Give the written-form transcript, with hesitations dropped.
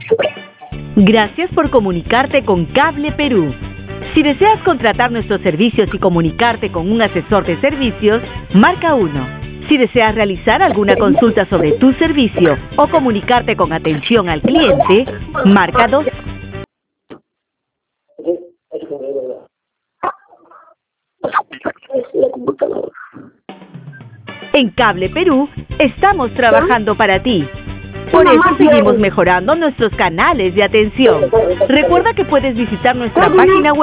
Gracias por comunicarte con Cable Perú. Si deseas contratar nuestros servicios y comunicarte con un asesor de servicios, marca 1. Si deseas realizar alguna consulta sobre tu servicio o comunicarte con atención al cliente, marca 2. En Cable Perú estamos trabajando para ti. Por eso seguimos mejorando nuestros canales de atención. Recuerda que puedes visitar nuestra página web